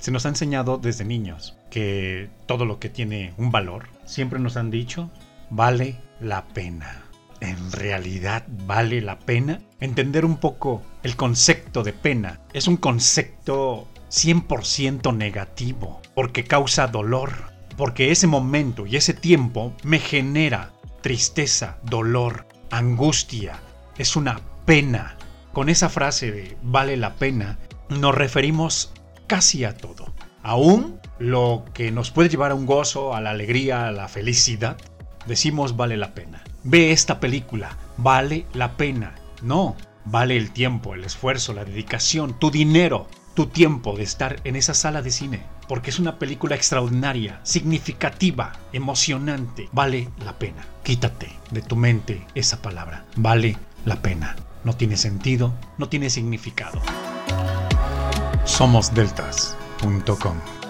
Se nos ha enseñado desde niños que todo lo que tiene un valor, siempre nos han dicho, vale la pena. ¿En realidad vale la pena? Entender un poco el concepto de pena. Es un concepto 100% negativo, porque causa dolor, porque ese momento y ese tiempo me genera tristeza, dolor, angustia. Es una pena. Con esa frase de vale la pena, nos referimos casi a todo. Aún lo que nos puede llevar a un gozo, a la alegría, a la felicidad, decimos vale la pena. Ve esta película, vale la pena. No, vale el tiempo, el esfuerzo, la dedicación, tu dinero, tu tiempo de estar en esa sala de cine. Porque es una película extraordinaria, significativa, emocionante. Vale la pena. Quítate de tu mente esa palabra. Vale la pena. No tiene sentido, no tiene significado. SomosDeltas.com